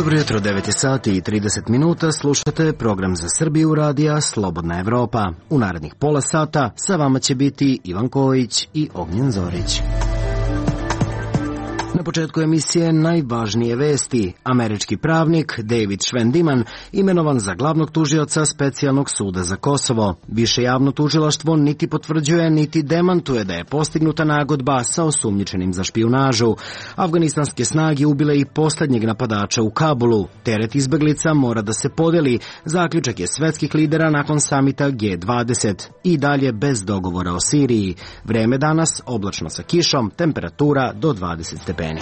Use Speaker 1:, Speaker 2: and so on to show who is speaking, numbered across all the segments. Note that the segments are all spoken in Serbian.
Speaker 1: Dobro jutro, 9 sati i 30 minuta, slušate program za Srbiju radija Slobodna Evropa. U narednih pola sata sa vama će biti Ivan Kojić i Ognjen Zorić. Na početku emisije najvažnije vesti. Američki pravnik David Schwendiman imenovan za glavnog tužioca Specijalnog suda za Kosovo. Više javno tužilaštvo niti potvrđuje niti demantuje da je postignuta nagodba sa osumnjičenim za špijunažu. Afganistanske snage ubile i posljednjeg napadača u Kabulu. Teret izbeglica mora da se podeli. Zaključak je svetskih lidera nakon samita G20. I dalje bez dogovora o Siriji. Vreme danas oblačno sa kišom, temperatura do 20 stepeni.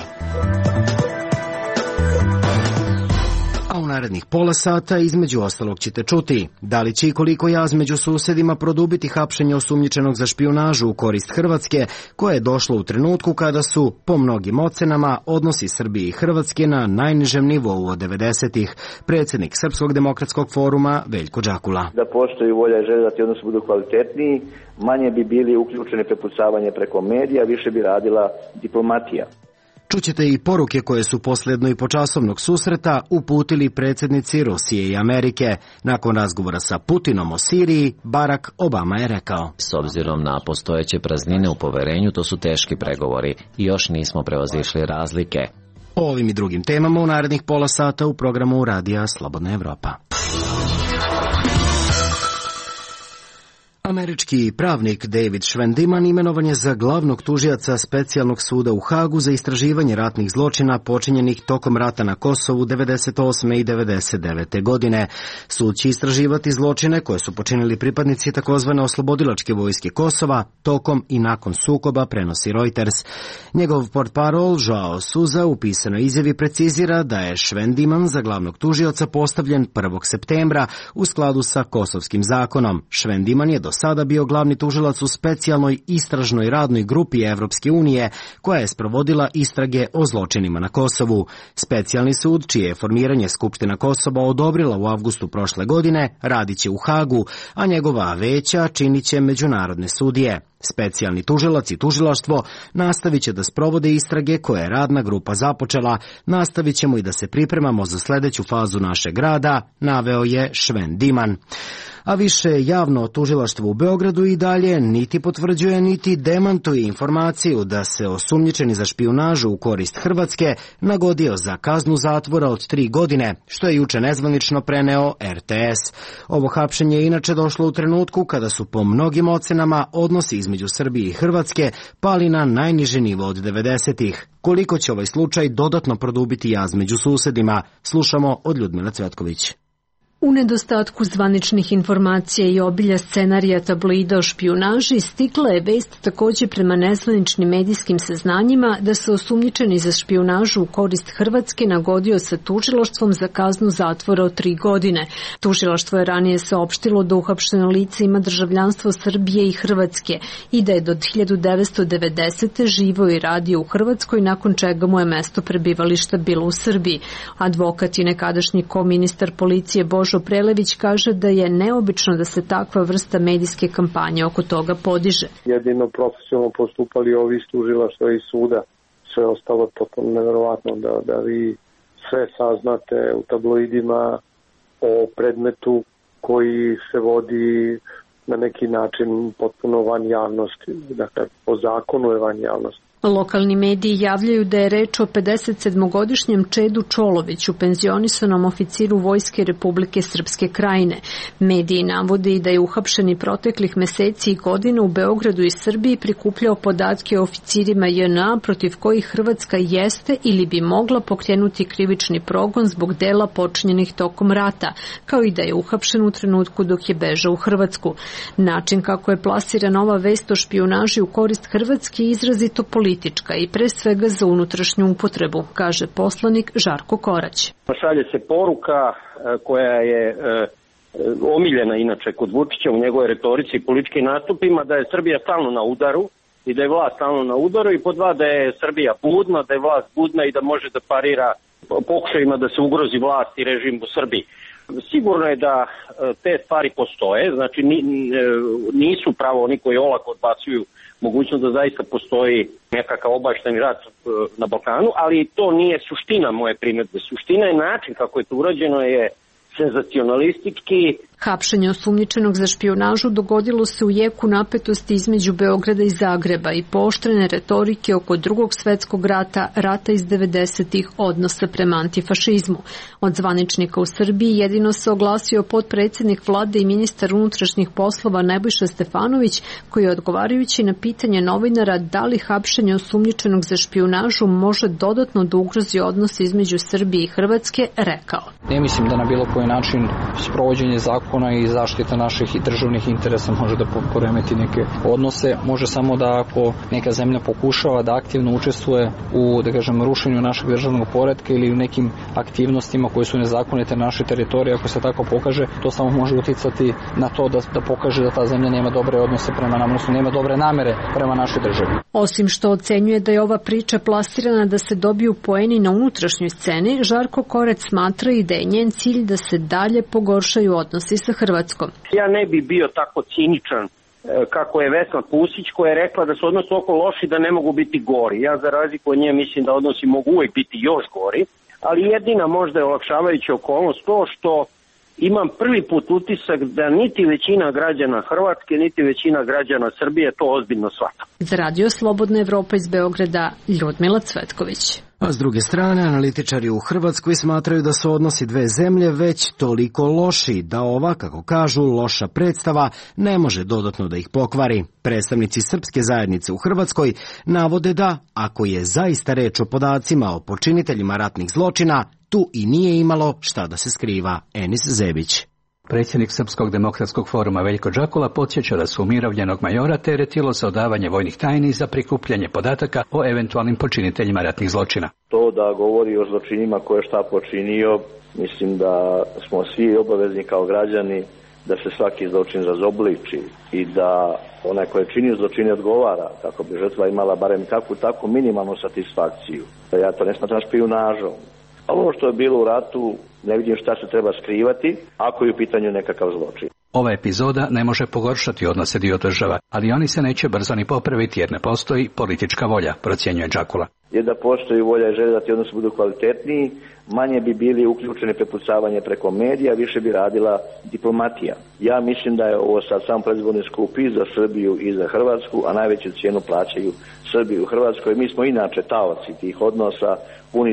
Speaker 1: A u narednih pola sata između ostalog ćete čuti da li će i koliko jaz među susedima produbiti hapšenje osumnjičenog za špijunažu u korist Hrvatske, koje je došlo u trenutku kada su, po mnogim ocenama, odnosi Srbije i Hrvatske na najnižem nivou od 90-ih. Predsjednik Srpskog demokratskog foruma Veljko Đakula.
Speaker 2: Da postoji volja i želja da ti odnosi budu kvalitetniji, manje bi bili uključene prepucavanje preko medija, više bi radila diplomatija.
Speaker 1: Čućete i poruke koje su posljedno i počasovnog susreta uputili predsjednici Rusije i Amerike. Nakon razgovora sa Putinom o Siriji, Barack Obama je rekao:
Speaker 3: S obzirom na postojeće praznine u poverenju, to su teški pregovori i još nismo prevazišli razlike.
Speaker 1: O ovim i drugim temama u narednih pola sata u programu Radija Slobodna Evropa. Američki pravnik David Schwendiman imenovan je za glavnog tužioca Specijalnog suda u Hagu za istraživanje ratnih zločina počinjenih tokom rata na Kosovu 98. i 99. godine. Sud će istraživati zločine koje su počinili pripadnici takozvane oslobodilačke vojske Kosova tokom i nakon sukoba, prenosi Reuters. Njegov portparol Joao Souza u pisanoj izjavi precizira da je Schwendiman za glavnog tužioca postavljen 1. septembra u skladu sa kosovskim zakonom. Schwendiman je do sada bio glavni tužilac u specijalnoj istražnoj radnoj grupi Evropske unije koja je sprovodila istrage o zločinima na Kosovu. Specijalni sud, čije je formiranje Skupština Kosova odobrila u avgustu prošle godine, radit će u Hagu, a njegova veća činit će međunarodne sudije. Specijalni tužilac i tužilaštvo nastavit će da sprovode istrage koje je radna grupa započela. Nastavit ćemo i da se pripremamo za sljedeću fazu našeg rada, naveo je Schwendiman. A više javno tužilaštvo u Beogradu i dalje niti potvrđuje niti demantuje informaciju da se osumnjičeni za špijunažu u korist Hrvatske nagodio za kaznu zatvora od 3 godine, što je juče nezvanično preneo RTS. Ovo hapšenje je inače došlo u trenutku kada su po mnogim ocenama odnosi između Srbije i Hrvatske pali na najniži nivo od 90-ih. Koliko će ovaj slučaj dodatno produbiti jaz među susedima, slušamo od Ljudmile Cvetković.
Speaker 4: U nedostatku zvaničnih informacija i obilja scenarija tabloida o špijunaži stigla je vest također prema nezvaničnim medijskim saznanjima da se osumnjičeni za špijunažu u korist Hrvatske nagodio sa tužilaštvom za kaznu zatvora od 3 godine. Tužilaštvo je ranije saopštilo da uhapšeno lice ima državljanstvo Srbije i Hrvatske i da je do 1990. živio i radio u Hrvatskoj, nakon čega mu je mesto prebivališta bilo u Srbiji. Advokat i nekadašnji koministar policije Božo Prelević kaže da je neobično da se takva vrsta medijske kampanje oko toga podiže.
Speaker 5: Jedino profesionalno postupali ovi iz tužilaštva i suda. Sve ostalo je potpuno neverovatno da vi sve saznate u tabloidima o predmetu koji se vodi na neki način potpuno van javnosti. Dakle, po zakonu je van javnosti.
Speaker 4: Lokalni mediji javljaju da je reč o 57-godišnjem Čedu Čoloviću, penzionisanom oficiru Vojske Republike Srpske Krajine. Mediji navode i da je uhapšeni proteklih meseci i godina u Beogradu i Srbiji prikupljao podatke o oficirima JNA protiv kojih Hrvatska jeste ili bi mogla pokrenuti krivični progon zbog dela počinjenih tokom rata, kao i da je uhapšen u trenutku dok je bežao u Hrvatsku. Način kako je plasirana ova vest o špijunaži u korist Hrvatske je izrazito politička i pre svega za unutrašnju upotrebu, kaže poslanik Žarko Korać.
Speaker 6: Šalje se poruka koja je omiljena inače kod Vučića u njegovoj retorici i političkim nastupima, da je Srbija stalno na udaru i da je vlast stalno na udaru, i po dva da je Srbija budna, da je vlast budna i da može da parira pokušajima da se ugrozi vlast i režim u Srbiji. Sigurno je da te stvari postoje, znači nisu pravo oni koji olako odbacuju mogućnost da zaista postoji nekakav obašteni rat na Balkanu, ali to nije suština moje primjedbe. Suština je način kako je to urađeno je senzacionalistički.
Speaker 4: Hapšenje osumnjičenog za špijunažu dogodilo se u jeku napetosti između Beograda i Zagreba i pooštrene retorike oko Drugog svetskog rata, rata iz 90-ih, odnosa prema antifašizmu. Od zvaničnika u Srbiji jedino se oglasio potpredsjednik vlade i ministar unutrašnjih poslova Nebojša Stefanović, koji je odgovarajući na pitanje novinara da li hapšenje osumnjičenog za špijunažu može dodatno da ugrozi odnose između Srbije i Hrvatske, rekao:
Speaker 7: Ne mislim da na bilo koji način sprovođenje zakona i zaštita naših i državnih interesa može da poremeti neke odnose. Može samo da ako neka zemlja pokušava da aktivno učestvuje u, da kažem, rušenju našeg državnog poretka ili u nekim aktivnostima koje su nezakonite na našoj teritoriji, ako se tako pokaže, to samo može uticati na to da pokaže da ta zemlja nema dobre odnose prema nama, odnosno nema dobre namere prema našoj državi.
Speaker 4: Osim što ocenjuje da je ova priča plasirana da se dobiju poeni na unutrašnjoj sceni, Žarko Korec smatra i da je njen cilj da se dalje pogoršaju odnosi sa Hrvatskom.
Speaker 6: Ja ne bi bio tako ciničan kako je Vesna Pusić, koja je rekla da su odnosi oko loši, da ne mogu biti gori. Ja za razliku od nje mislim da odnosi mogu uvijek biti još gori, ali jedina možda je olakšavajuća okolnost to što imam prvi put utisak da niti većina građana Hrvatske, niti većina građana Srbije to ozbiljno shvata.
Speaker 4: Za Radio Slobodna Evropa iz Beograda, Ljudmila Cvetković.
Speaker 1: A s druge strane, analitičari u Hrvatskoj smatraju da su odnosi dve zemlje već toliko loši da ova, kako kažu, loša predstava ne može dodatno da ih pokvari. Predstavnici srpske zajednice u Hrvatskoj navode da, ako je zaista reč o podacima o počiniteljima ratnih zločina, tu i nije imalo šta da se skriva. Enis Zebić.
Speaker 8: Predsjednik Srpskog demokratskog foruma Veljko Džakula podsjeća da su umirovljenog majora teretilo za odavanje vojnih tajni za prikupljanje podataka o eventualnim počiniteljima ratnih zločina.
Speaker 2: To da govori o zločinima koje šta počinio, mislim da smo svi obavezni kao građani da se svaki zločin razobliči i da onaj koji je činio zločine odgovara, kako bi žrtva imala barem takvu minimalnu satisfakciju. Ja to ne smatram špijunažom. Ovo što je bilo u ratu, ne vidim šta se treba skrivati, ako je u pitanju nekakav zločin.
Speaker 8: Ova epizoda ne može pogoršati odnose dio država, ali oni se neće brzo ni popraviti jer ne postoji politička volja, procjenjuje Džakula.
Speaker 2: Jer da postoji volja i želja da ti odnosi budu kvalitetniji, manje bi bili uključeni prepucavanje preko medija, više bi radila diplomatija. Ja mislim da je ovo sad sam predizborni skup i za Srbiju i za Hrvatsku, a najveću cijenu plaćaju Srbiju u Hrvatskoj. Mi smo inače taoci tih odnosa puni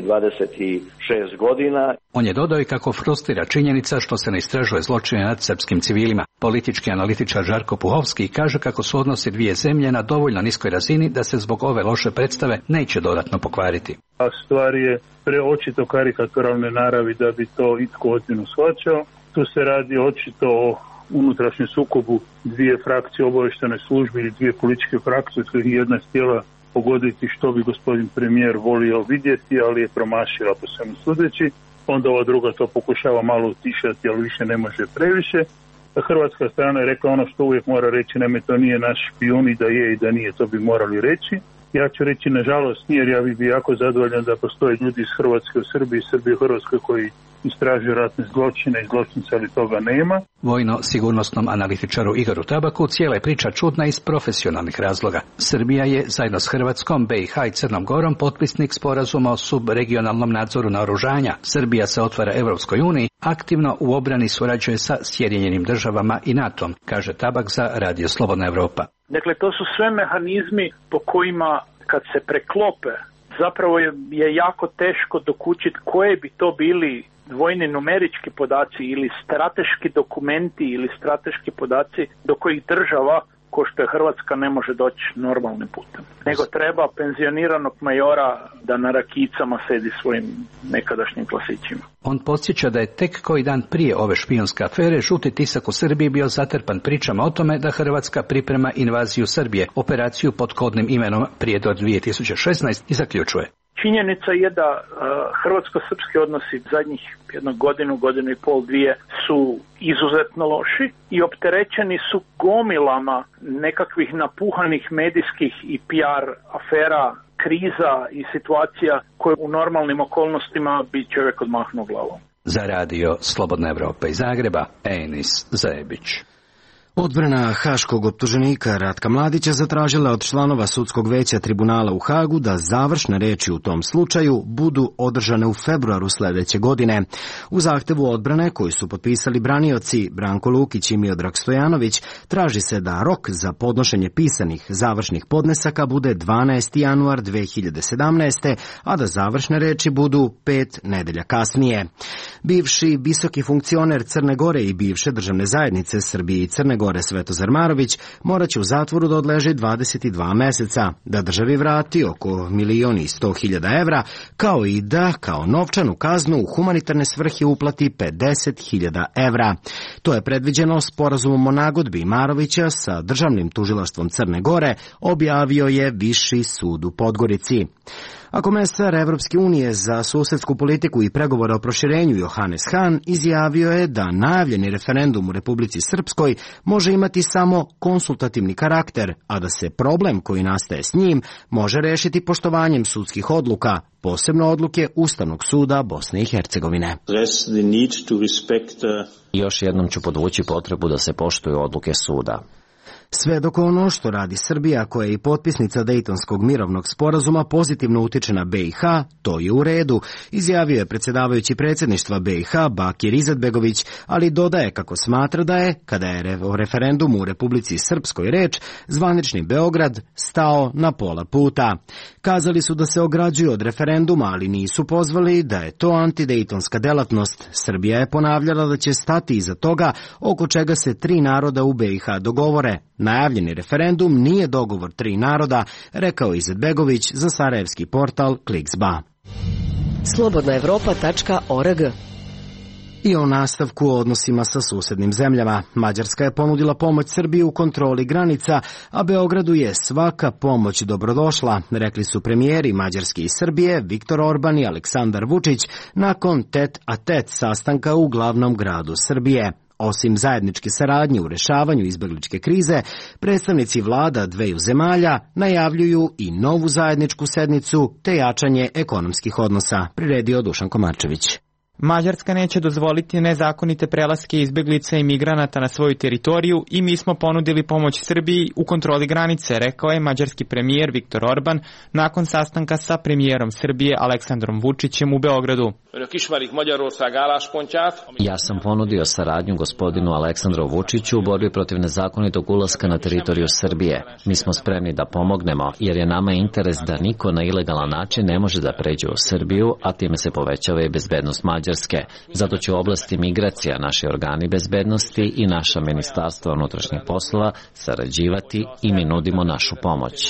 Speaker 2: 26 godina.
Speaker 8: On je dodao i kako frustrira činjenica što se ne istražuje zločine nad srpskim civilima. Politički analitičar Žarko Puhovski kaže kako su odnosi dvije zemlje na dovoljno niskoj razini da se zbog ove loše predstave neće dodatno pokvariti.
Speaker 9: A stvar je preočito karikaturalne naravi da bi to itko ozbiljno shvaćao. Tu se radi očito o unutrašnjem sukobu dvije frakcije obavještajne službe ili dvije političke frakcije, koje jedna htjela pogoditi što bi gospodin premijer volio vidjeti, ali je promašila po svemu sudeći. Onda ova druga to pokušava malo utišati, ali više ne može previše. Hrvatska strana je rekla ono što uvijek mora reći, naime to nije naš špijun i da je i da nije, to bi morali reći. Ja ću reći nažalost nije, jer ja bih bio jako zadovoljan da postoje ljudi iz Hrvatske u Srbiji, Srbije u Hrvatskoj koji istražuju ratne zločine i zločince, ali toga nema.
Speaker 8: Vojno-sigurnosnom analitičaru Igoru Tabaku cijela je priča čudna iz profesionalnih razloga. Srbija je zajedno s Hrvatskom, BiH i Crnom Gorom potpisnik sporazuma o subregionalnom nadzoru naoružanja. Srbija se otvara Evropskoj uniji, aktivno u obrani surađuje sa Sjedinjenim državama i NATO-om, kaže Tabak za Radio Slobodna Evropa.
Speaker 10: Dakle, to su sve mehanizmi po kojima kad se preklope, zapravo je jako teško dokučiti koje bi to bili vojni numerički podaci ili strateški dokumenti ili strateški podaci do kojih država, ko što je Hrvatska, ne može doći normalnim putem. Nego treba penzioniranog majora da na rakicama sedi svojim nekadašnjim klasićima.
Speaker 8: On podsjeća da je tek koji dan prije ove špijunske afere žuti tisak u Srbiji bio zatrpan pričama o tome da Hrvatska priprema invaziju Srbije, operaciju pod kodnim imenom Prijedor 2016 i zaključuje.
Speaker 10: Činjenica je da hrvatsko-srpski odnosi zadnjih godinu i pol, dvije su izuzetno loši i opterećeni su gomilama nekakvih napuhanih medijskih i PR afera, kriza i situacija koje u normalnim okolnostima bi čovjek odmahnuo glavom.
Speaker 8: Za radio Slobodna Evropa iz Zagreba, Enis Zajebić.
Speaker 1: Odbrana haškog optuženika Ratka Mladića zatražila od članova sudskog veća tribunala u Hagu da završne reči u tom slučaju budu održane u februaru sledeće godine. U zahtevu odbrane koji su potpisali branioci Branko Lukić i Miodrag Stojanović traži se da rok za podnošenje pisanih završnih podnesaka bude 12. januar 2017. a da završne reči budu 5 nedelja kasnije. Bivši visoki funkcioner Crne Gore i bivše državne zajednice Srbije i Crne Gore Svetozar Marović moraće u zatvoru da odleži 22 meseca, da državi vrati oko 1.100.000 evra, kao i da kao novčanu kaznu u humanitarne svrhe uplati 50.000 evra. To je predviđeno sporazumom o nagodbi Marovića sa državnim tužilaštvom Crne Gore, objavio je Viši sud u Podgorici. A komesar Evropske unije za susedsku politiku i pregovore o proširenju Johannes Hahn izjavio je da najavljeni referendum u Republici Srpskoj može imati samo konsultativni karakter, a da se problem koji nastaje s njim može rešiti poštovanjem sudskih odluka, posebno odluke Ustavnog suda Bosne i Hercegovine.
Speaker 3: Još jednom ću podvući potrebu da se poštuju odluke suda.
Speaker 1: Sve dok ono što radi Srbija, koja je i potpisnica Dejtonskog mirovnog sporazuma, pozitivno utiče na BiH, to je u redu, izjavio je predsjedavajući predsjedništva BiH Bakir Izetbegović, ali dodaje kako smatra da je, kada je o referendumu u Republici Srpskoj reč, zvanični Beograd stao na pola puta. Kazali su da se ograđuju od referenduma, ali nisu pozvali da je to antidejtonska delatnost. Srbija je ponavljala da će stati iza toga oko čega se 3 naroda u BiH dogovore. Najavljeni referendum nije dogovor 3 naroda, rekao Izetbegović za sarajevski portal Kliksba.
Speaker 11: Slobodnaevropa.org.
Speaker 1: I o nastavku o odnosima sa susednim zemljama. Mađarska je ponudila pomoć Srbiji u kontroli granica, a Beogradu je svaka pomoć dobrodošla, rekli su premijeri Mađarske i Srbije Viktor Orban i Aleksandar Vučić nakon tet-a-tet sastanka u glavnom gradu Srbije. Osim zajedničke saradnje u rešavanju izbegličke krize, predstavnici vlada dveju zemalja najavljuju i novu zajedničku sednicu te jačanje ekonomskih odnosa, priredio Dušan Komarčević.
Speaker 12: Mađarska neće dozvoliti nezakonite prelaske izbeglica i migranata na svoju teritoriju i mi smo ponudili pomoć Srbiji u kontroli granice, rekao je mađarski premijer Viktor Orban nakon sastanka sa premijerom Srbije Aleksandrom Vučićem u Beogradu.
Speaker 3: Ja sam ponudio saradnju gospodinu Aleksandru Vučiću u borbi protiv nezakonitog ulaska na teritoriju Srbije. Mi smo spremni da pomognemo jer je nama interes da niko na ilegalan način ne može da pređe u Srbiju, a time se povećava i bezbednost Mađarske. Zato će u oblasti migracija naši organi bezbednosti i naša ministarstva unutrašnjih poslova sarađivati i mi nudimo našu pomoć.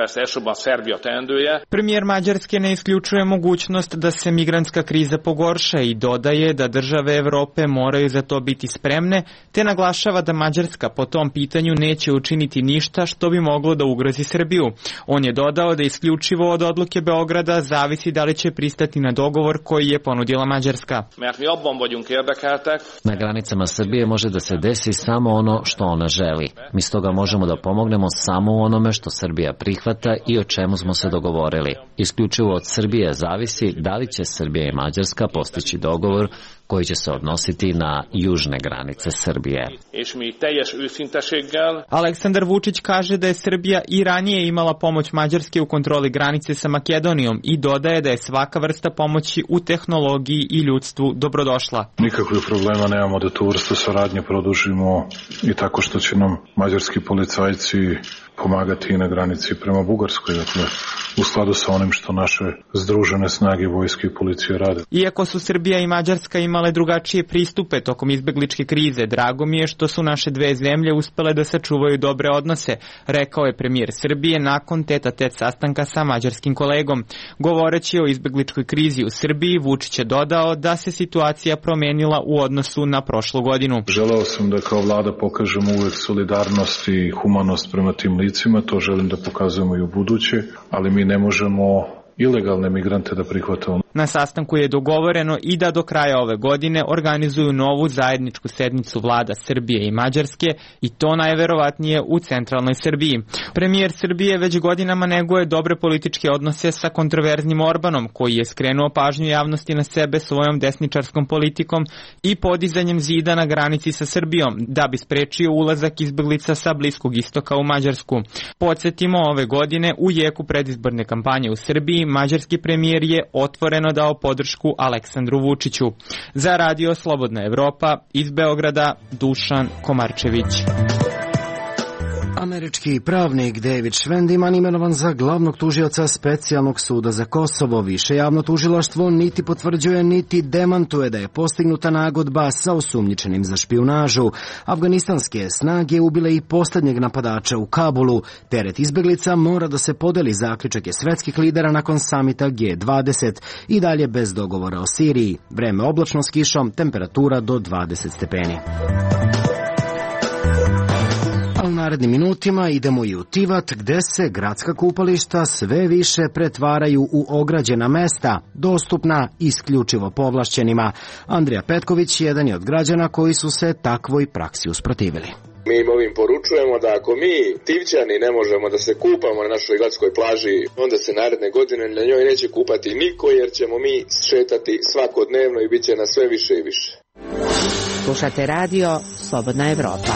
Speaker 12: Premijer Mađarske ne isključuje mogućnost da se migrantska kriza pogorša i dodaje da države Evrope moraju za to biti spremne, te naglašava da Mađarska po tom pitanju neće učiniti ništa što bi moglo da ugrozi Srbiju. On je dodao da isključivo od odluke Beograda zavisi da li će pristati na dogovor koji je ponudila Mađarska.
Speaker 3: Na granicama Srbije može da se desi samo ono što ona želi. Mi stoga možemo da pomognemo samo u onome što Srbija prihvata i o čemu smo se dogovorili. Isključivo od Srbije zavisi da li će Srbija i Mađarska postići dogovor koji će se odnositi na južne granice Srbije.
Speaker 12: Aleksandar Vučić kaže da je Srbija i ranije imala pomoć Mađarske u kontroli granice sa Makedonijom i dodaje da je svaka vrsta pomoći u tehnologiji i ljudstvu dobrodošla.
Speaker 13: Nikakvih problema nemamo da tu vrstu saradnje produžimo i tako što će nam mađarski policajci pomagati i na granici prema Bugarskoj, dakle u skladu sa onim što naše združene snage vojske i policije rade.
Speaker 12: Iako su Srbija i Mađarska imale drugačije pristupe tokom izbegličke krize, drago mi je što su naše dve zemlje uspele da sačuvaju dobre odnose, rekao je premijer Srbije nakon teta-tet sastanka sa mađarskim kolegom. Govoreći o izbegličkoj krizi u Srbiji, Vučić je dodao da se situacija promenila u odnosu na prošlu godinu.
Speaker 13: Želeo sam da kao vlada pokažemo uvek solidarnost i humanost prema tim licima, to želim da pokazujemo i u buduće, ali mi ne možemo ilegalne migrante da prihvatamo.
Speaker 12: Na sastanku je dogovoreno i da do kraja ove godine organizuju novu zajedničku sednicu vlada Srbije i Mađarske i to najverovatnije u centralnoj Srbiji. Premijer Srbije već godinama neguje dobre političke odnose sa kontroverznim Orbanom, koji je skrenuo pažnju javnosti na sebe svojom desničarskom politikom i podizanjem zida na granici sa Srbijom, da bi sprečio ulazak izbeglica sa Bliskog istoka u Mađarsku. Podsjetimo, ove godine u jeku predizborne kampanje u Srbiji mađarski premijer je otvoreno dao podršku Aleksandru Vučiću. Za Radio Slobodna Evropa iz Beograda, Dušan Komarčević.
Speaker 1: Američki pravnik David Schwendiman imenovan za glavnog tužioca Specijalnog suda za Kosovo. Više javno tužilaštvo niti potvrđuje niti demantuje da je postignuta nagodba sa osumnjičenim za špijunažu. Afganistanske snage ubile i posljednjeg napadača u Kabulu. Teret izbeglica mora da se podeli, zaključak je svetskih lidera nakon samita G20. I dalje bez dogovora o Siriji. Vreme oblačno s kišom, temperatura do 20 stepeni. U narednim minutima idemo i u Tivat, gde se gradska kupališta sve više pretvaraju u ograđena mesta, dostupna isključivo povlašćenima. Andrija Petković jedan je od građana koji su se takvoj praksi usprotivili.
Speaker 11: Mi im ovim poručujemo da ako mi, Tivćani, ne možemo da se kupamo na našoj gradskoj plaži, onda se naredne godine na njoj neće kupati niko, jer ćemo mi šetati svakodnevno i bit će nas sve više i više.
Speaker 14: Slušate radio Slobodna Evropa.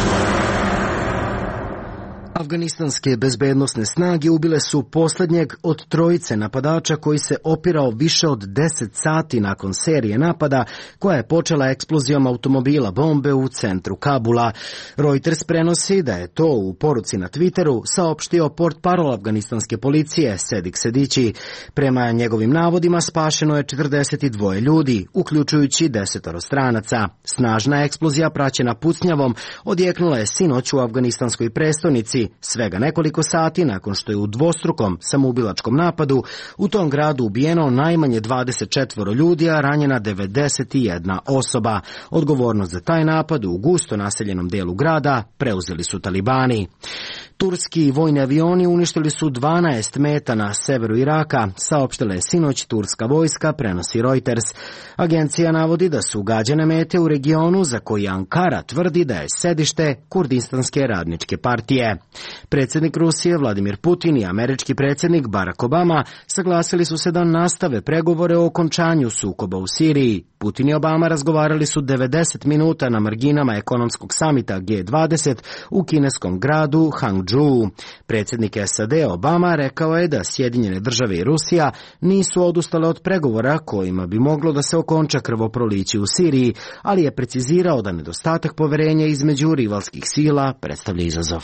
Speaker 1: Afganistanske bezbednosne snage ubile su posljednjeg od trojice napadača koji se opirao više od 10 sati nakon serije napada koja je počela eksplozijom automobila bombe u centru Kabula. Reuters prenosi da je to u poruci na Twitteru saopštio portparol afganistanske policije Sedik Sedići. Prema njegovim navodima spašeno je 42 ljudi, uključujući 10 stranaca. Snažna eksplozija praćena pucnjavom odjeknula je sinoć u afganistanskoj prestonici, svega nekoliko sati nakon što je u dvostrukom samoubilačkom napadu u tom gradu ubijeno najmanje 24 ljudi, a ranjena 91 osoba. Odgovornost za taj napad u gusto naseljenom delu grada preuzeli su talibani. Turski vojni avioni uništili su 12 meta na severu Iraka, saopštila je sinoć turska vojska, prenosi Reuters. Agencija navodi da su gađane mete u regionu za koji Ankara tvrdi da je sedište Kurdistanske radničke partije. Predsjednik Rusije Vladimir Putin i američki predsjednik Barack Obama saglasili su se da nastave pregovore o okončanju sukoba u Siriji. Putin i Obama razgovarali su 90 minuta na marginama ekonomskog samita G20 u kineskom gradu Hangzhou. Predsjednik SAD Obama rekao je da Sjedinjene države i Rusija nisu odustale od pregovora kojima bi moglo da se okonča krvoproliće u Siriji, ali je precizirao da nedostatak poverenja između rivalskih sila predstavlja izazov.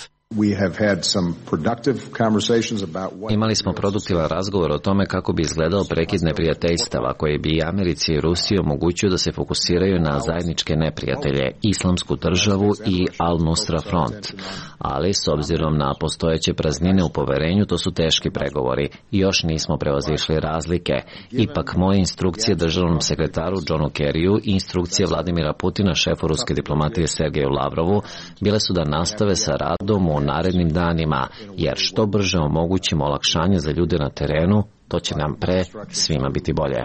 Speaker 3: Imali smo produktivan razgovor o tome kako bi izgledao prekid neprijateljstava koji bi Americi i Rusiji omogućio da se fokusiraju na zajedničke neprijatelje, Islamsku državu i Al-Nusra Front. Ali, s obzirom na postojeće praznine u poverenju, to su teški pregovori i još nismo prevazišli razlike. Ipak, moje instrukcije državnom sekretaru Johnu Kerryu i instrukcije Vladimira Putina, šefu ruske diplomatije Sergeju Lavrovu, bile su da nastave sa radom u narednim danima, jer što brže omogućimo olakšanje za ljude na terenu, to će nam pre svima biti bolje.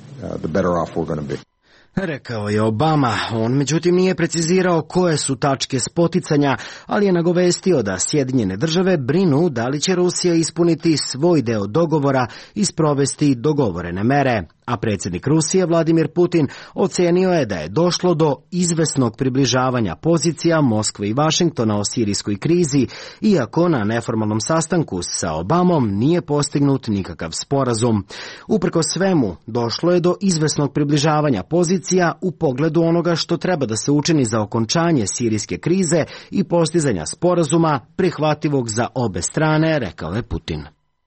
Speaker 1: Rekao je Obama. On međutim nije precizirao koje su tačke spoticanja, ali je nagovestio da Sjedinjene države brinu da li će Rusija ispuniti svoj deo dogovora i sprovesti dogovorene mere. A predsjednik Rusije Vladimir Putin ocenio je da je došlo do izvesnog približavanja pozicija Moskve i Vašingtona o sirijskoj krizi, iako na neformalnom sastanku sa Obamom nije postignut nikakav sporazum. Uprkos svemu, došlo je do izvesnog približavanja pozicija u pogledu onoga što treba da se učini za okončanje sirijske krize i postizanja sporazuma prihvatljivog za obe strane, rekao je Putin.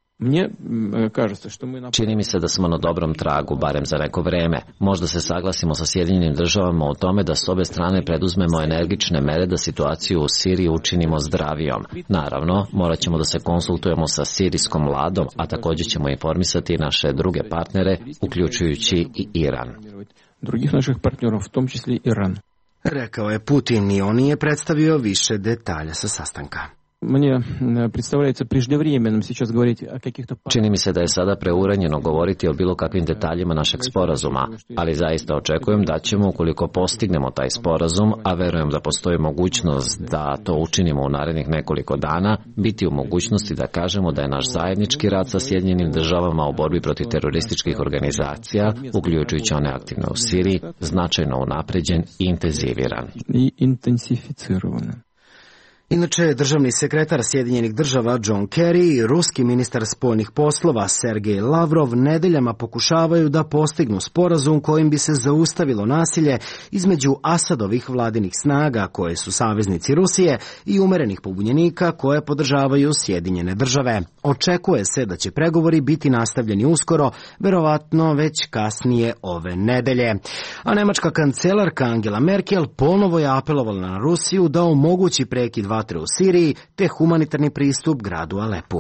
Speaker 3: Čini mi se da smo na dobrom tragu, barem za neko vreme. Možda se saglasimo sa Sjedinjenim državama o tome da s obe strane preduzmemo energične mere da situaciju u Siriji učinimo zdravijom. Naravno, morat ćemo da se konsultujemo sa sirijskom vladom, a također ćemo informisati naše druge partnere, uključujući i Iran.
Speaker 15: Drugih naših partnera, v tom čisli Iran.
Speaker 1: Rekao je Putin i on je predstavio više detalja sa sastanka.
Speaker 15: Мне представляется преждевременным сейчас говорить о каких-то...
Speaker 3: Čini mi se da je sada preuranjeno govoriti o bilo kakvim detaljima našeg sporazuma, ali zaista očekujem da ćemo, ukoliko postignemo taj sporazum, a verujem da postoji mogućnost da to učinimo u narednih nekoliko dana, biti u mogućnosti da kažemo da je naš zajednički rad sa Sjedinjenim državama u borbi protiv terorističkih organizacija, uključujući one aktivne u Siriji, značajno unapređen i intenziviran.
Speaker 15: I intensificiran.
Speaker 1: Inače, državni sekretar Sjedinjenih država John Kerry i ruski ministar spoljnih poslova Sergej Lavrov nedeljama pokušavaju da postignu sporazum kojim bi se zaustavilo nasilje između Asadovih vladinih snaga koje su saveznici Rusije i umerenih pobunjenika koje podržavaju Sjedinjene države. Očekuje se da će pregovori biti nastavljeni uskoro, verovatno već kasnije ove nedelje. A nemačka kancelarka Angela Merkel ponovo je apelovala na Rusiju da omogući prekid vatre u Siriji te humanitarni pristup gradu Alepu.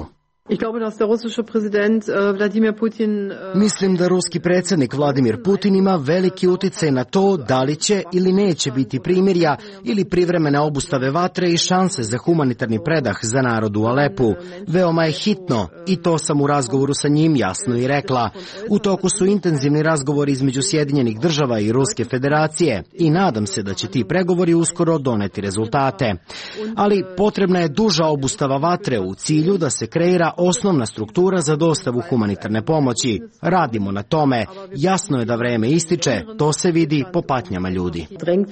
Speaker 1: Mislim da ruski predsjednik Vladimir Putin ima veliki uticaj na to da li će ili neće biti primirja ili privremene obustave vatre i šanse za humanitarni predah za narod u Alepu. Veoma je hitno i to sam u razgovoru sa njim jasno i rekla. U toku su intenzivni razgovori između Sjedinjenih država i Ruske federacije i nadam se da će ti pregovori uskoro doneti rezultate. Ali potrebna je duža obustava vatre u cilju da se kreira osnovna struktura za dostavu humanitarne pomoći. Radimo na tome. Jasno je da vreme ističe, to se vidi po patnjama ljudi.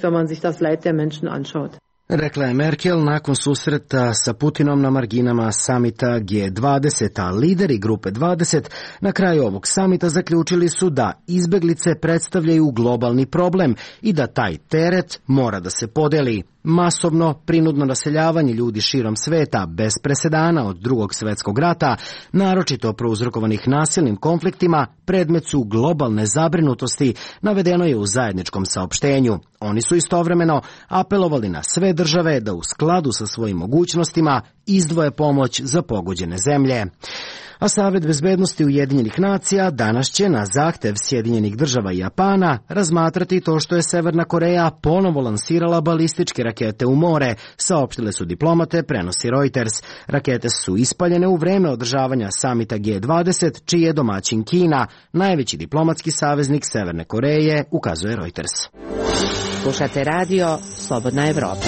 Speaker 1: Rekla je Merkel nakon susreta sa Putinom na marginama samita G20, a lideri grupe 20 na kraju ovog samita zaključili su da izbeglice predstavljaju globalni problem i da taj teret mora da se podeli. Masovno, prinudno naseljavanje ljudi širom sveta, bez presedana od Drugog svjetskog rata, naročito prouzrokovanih nasilnim konfliktima, predmet su globalne zabrinutosti, navedeno je u zajedničkom saopštenju. Oni su istovremeno apelovali na sve države da u skladu sa svojim mogućnostima izdvoje pomoć za pogođene zemlje. A Savet bezbednosti Ujedinjenih nacija danas će na zahtev Sjedinjenih država i Japana razmatrati to što je Severna Koreja ponovo lansirala balističke rakete u more, saopštile su diplomate, prenosi Reuters. Rakete su ispaljene u vreme održavanja samita G20, čiji je domaćin Kina, najveći diplomatski saveznik Severne Koreje, ukazuje Reuters.
Speaker 14: Slušate radio Slobodna Evropa.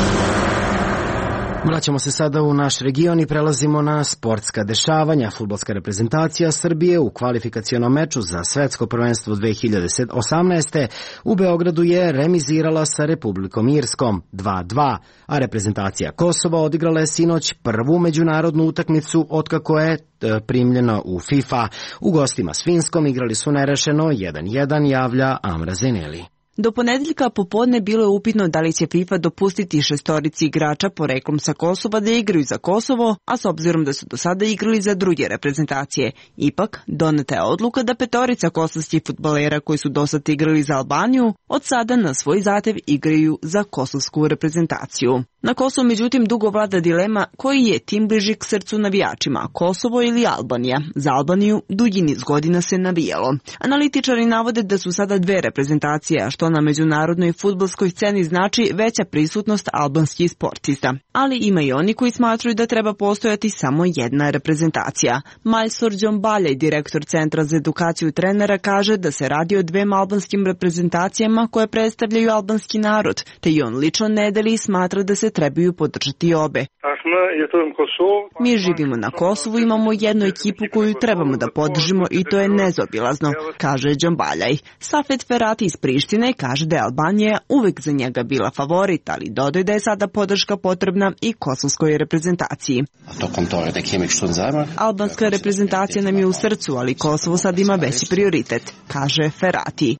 Speaker 1: Vraćamo se sada u naš region i prelazimo na sportska dešavanja. Fudbalska reprezentacija Srbije u kvalifikacionom meču za svetsko prvenstvo 2018. u Beogradu je remizirala sa Republikom Irskom 2:2, a reprezentacija Kosova odigrala je sinoć prvu međunarodnu utakmicu otkako je primljeno u FIFA. U gostima s Finskom igrali su nerešeno 1:1, javlja Amra Zeneli.
Speaker 16: Do ponedeljka popodne bilo je upitno da li će FIFA dopustiti šestorici igrača poreklom sa Kosova da igraju za Kosovo, a s obzirom da su do sada igrali za druge reprezentacije. Ipak, doneta je odluka da petorica kosovskih fudbalera koji su do sada igrali za Albaniju, od sada na svoj zahtev igraju za kosovsku reprezentaciju. Na Kosovu, međutim, dugo vlada dilema koji je tim bliži k srcu navijačima, Kosovo ili Albanija. Za Albaniju dugi niz godina se navijalo. Analitičari navode da su sada dve reprezentacije, a što na međunarodnoj fudbalskoj sceni znači veća prisutnost albanskih sportista. Ali ima i oni koji smatruju da treba postojati samo jedna reprezentacija. Majstor Đombaljaj, direktor Centra za edukaciju trenera, kaže da se radi o dvema albanskim reprezentacijama koje predstavljaju albanski narod, te i on lično ne deli i smatra da se trebaju podržati obe. Mi živimo na Kosovu, imamo jednu ekipu koju trebamo da podržimo i to je nezaobilazno, kaže Đombaljaj. Safet Ferati iz Prištine kaže da je Albanija uvek za njega bila favorit, ali dodaje da je sada podrška potrebna i kosovskoj reprezentaciji. Albanska reprezentacija nam je u srcu, ali Kosovo sad ima veći prioritet, kaže Ferati.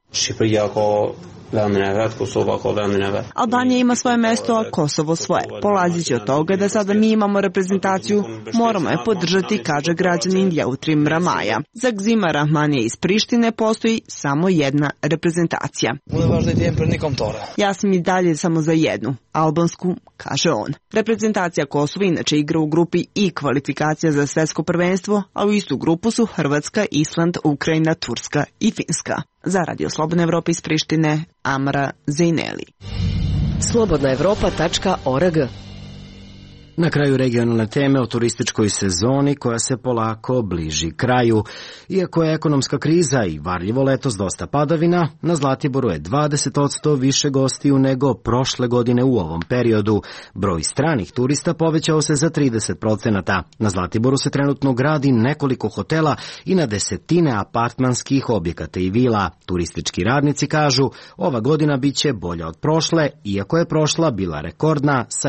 Speaker 16: Albanija ima svoje mesto, a Kosovo svoje. Polazići od toga da sada mi imamo reprezentaciju, moramo je podržati, kaže građanin Jautrim Ramaja. Za Gzima Rahmanija iz Prištine postoji samo jedna reprezentacija. Ja sam i dalje samo za jednu, albansku, kaže on. Reprezentacija Kosova inače igra u grupi I kvalifikacija za svetsko prvenstvo, a u istu grupu su Hrvatska, Island, Ukrajina, Turska i Finska. Za Radio Slobodna Evropa iz Prištine, Amra Zejneli.
Speaker 14: Slobodnaevropa.org
Speaker 1: Na kraju regionalne teme o turističkoj sezoni koja se polako bliži kraju. Iako je ekonomska kriza i varljivo letos dosta padavina, na Zlatiboru je 20% više gostiju nego prošle godine u ovom periodu. Broj stranih turista povećao se za 30%. Na Zlatiboru se trenutno gradi nekoliko hotela i na desetine apartmanskih objekata i vila. Turistički radnici kažu, ova godina biće bolja od prošle, iako je prošla bila rekordna sa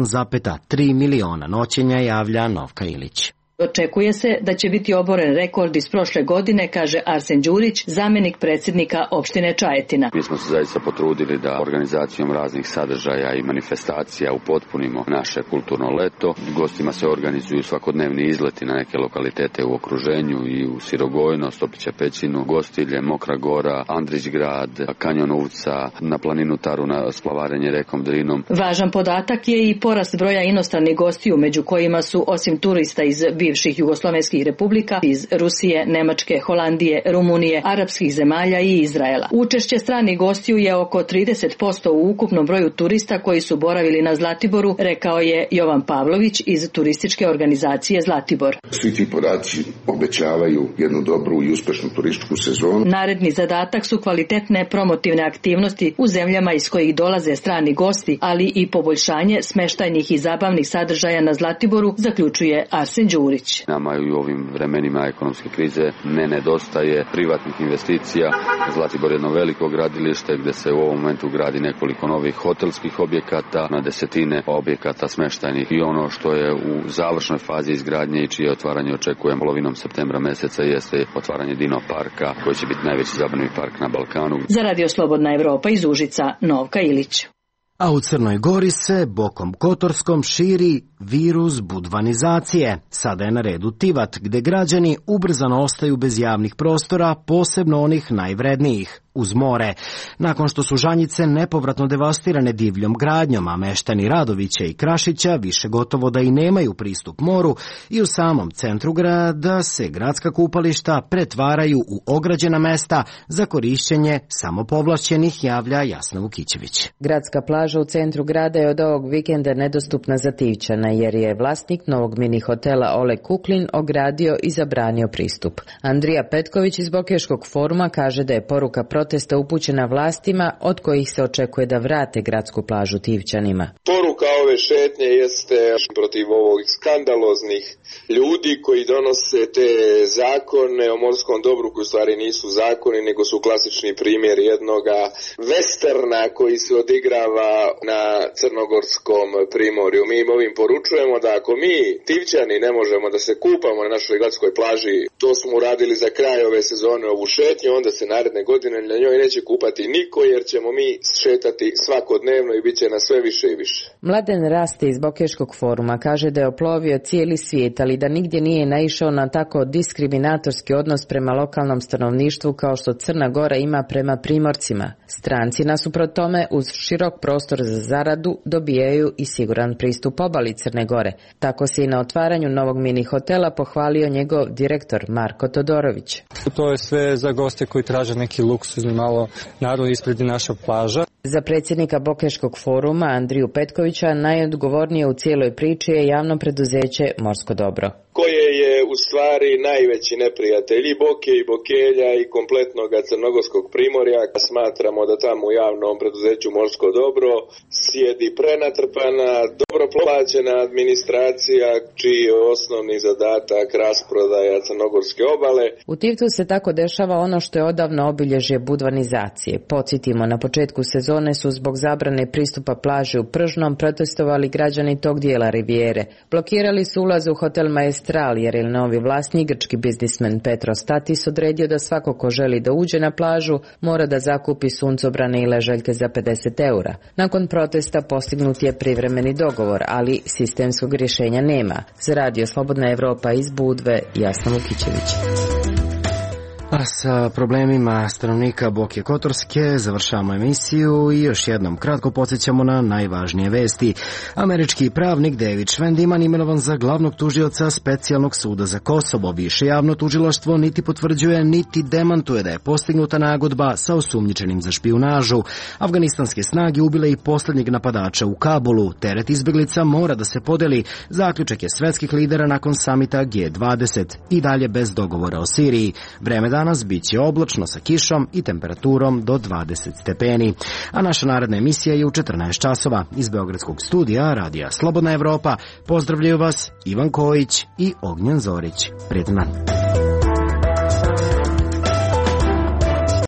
Speaker 1: 1,3 miliona noćenja, javlja Novka Ilić.
Speaker 17: Očekuje se da će biti oboren rekord iz prošle godine, kaže Arsen Đurić, zamjenik predsjednika opštine Čajetina.
Speaker 18: Mi smo se zaista potrudili da organizacijom raznih sadržaja i manifestacija upotpunimo naše kulturno leto. Gostima se organizuju svakodnevni izleti na neke lokalitete u okruženju i u Sirogojno, Stopiće pećinu, Gostilje, Mokra Gora, Andrić grad, Kanjon Uvca, na planinu Taru na splavarenje rekom Drinom.
Speaker 17: Važan podatak je i porast broja inostranih gostiju, među kojima su osim turista iz bivših jugoslovenskih republika, iz Rusije, Nemačke, Holandije, Rumunije, arapskih zemalja i Izraela. Učešće stranih gostiju je oko 30% u ukupnom broju turista koji su boravili na Zlatiboru, rekao je Jovan Pavlović iz turističke organizacije Zlatibor.
Speaker 19: Svi ti podaci obećavaju jednu dobru i uspešnu turističku sezonu.
Speaker 17: Naredni zadatak su kvalitetne promotivne aktivnosti u zemljama iz kojih dolaze strani gosti, ali i poboljšanje smeštajnih i zabavnih sadržaja na Zlatiboru, zaključuje Arsen Đurić.
Speaker 18: Nama i u ovim vremenima ekonomske krize ne nedostaje privatnih investicija. Zlatibor je jedno veliko gradilište gdje se u ovom momentu gradi nekoliko novih hotelskih objekata, na desetine objekata smeštajnih i ono što je u završnoj fazi izgradnje i čije otvaranje očekujemo polovinom septembra meseca jeste otvaranje Dino parka koji će biti najveći zabavni park na Balkanu.
Speaker 17: Za Radio Slobodna Evropa iz Užica, Novka Ilić.
Speaker 1: A u Crnoj Gori se Bokom Kotorskom širi virus budvanizacije. Sada je na redu Tivat, gde građani ubrzano ostaju bez javnih prostora, posebno onih najvrednijih, uz more. Nakon što su Žanjice nepovratno devastirane divljom gradnjom, a meštani Radovića i Krašića više gotovo da i nemaju pristup moru, i u samom centru grada se gradska kupališta pretvaraju u ograđena mesta za korišćenje samopovlašćenih, javlja Jasna Vukićević.
Speaker 20: Gradska plaža u centru grada je od ovog vikenda nedostupna za Tivčana, jer je vlasnik novog mini hotela Ole Kuklin ogradio i zabranio pristup. Andrija Petković iz Bokeškog foruma kaže da je poruka protesta upućena vlastima od kojih se očekuje da vrate gradsku plažu Tivčanima.
Speaker 11: Poruka ove šetnje jeste protiv ovog skandaloznih ljudi koji donose te zakone o morskom dobru koji u stvari nisu zakoni nego su klasični primjer jednoga westerna koji se odigrava na crnogorskom primorju. Mi im ovim poručujemo da ako mi Tivčani ne možemo da se kupamo na našoj gradskoj plaži, to smo uradili za kraj ove sezone ovu šetnju, onda se naredne godine na njoj neće kupati niko jer ćemo mi šetati svakodnevno i bit će na sve više i više.
Speaker 20: Mladen Raste iz Bokeškog foruma kaže da je oplovio cijeli svijet, ali da nigdje nije naišao na tako diskriminatorski odnos prema lokalnom stanovništvu kao što Crna Gora ima prema primorcima. Stranci nasuprot tome uz širok prostor za zaradu dobijaju i siguran pristup obali Crne Gore. Tako se i na otvaranju novog mini hotela pohvalio njegov direktor Marko Todorović.
Speaker 21: To je sve za goste koji traže neki luksuzni malo, naravno ispred naša plaža.
Speaker 20: Za predsjednika Bokeškog foruma Andriju Petkovića najodgovornije u cijeloj priči je javno preduzeće Morsko dobro,
Speaker 11: koje je u stvari najveći neprijatelj i Boke i Bokelja i kompletnog crnogorskog primorja. Smatramo da tamo u javnom preduzeću Morsko dobro sjedi prenatrpana, dobro plaćena administracija čiji je osnovni zadatak rasprodaja crnogorske obale.
Speaker 20: U Tivtu se tako dešava ono što je odavno obilježje budvanizacije. Podsjetimo, na početku sezone su zbog zabrane pristupa plaži u Pržnom protestovali građani tog dijela rivijere. Blokirali su ulaz u hotel Maestral jer je novi vlasnik, grčki biznismen Petros Statis, odredio da svako ko želi da uđe na plažu mora da zakupi suncobrane i ležaljke za 50 eura. Nakon protesta postignut je privremeni dogovor, ali sistemskog rješenja nema. Za Radio Slobodna Evropa iz Budve, Jasna Vukićević.
Speaker 1: A sa problemima stanovnika Boke Kotorske završavamo emisiju i još jednom kratko podsjećamo na najvažnije vesti. Američki pravnik David Schwendiman imenovan za glavnog tužioca Specijalnog suda za Kosovo. Više javno tužilaštvo niti potvrđuje niti demantuje da je postignuta nagodba sa osumnjičenim za špijunažu. Afganistanske snage ubile i posljednjeg napadača u Kabulu. Teret izbeglica mora da se podeli. Zaključak je svetskih lidera nakon samita G20 i dalje bez dogovora o Siriji. Vreme danas biće oblačno sa kišom i temperaturom do 20 stepeni. A naša naredna emisija je u 14 časova. Iz Beogradskog studija Radija Slobodna Evropa pozdravljaju vas Ivan Kojić i Ognjen Zorić. Prijetan dan.